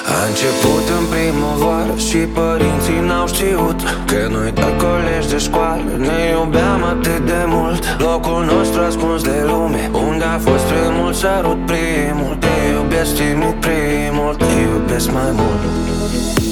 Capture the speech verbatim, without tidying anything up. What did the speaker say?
A început în primăvară și părinții n-au știut că noi doi colegi de școală ne iubeam atât de mult. Locul nostru ascuns de lume, unde a fost primul sărut primul. Te iubesc timid primul, te iubesc mai mult.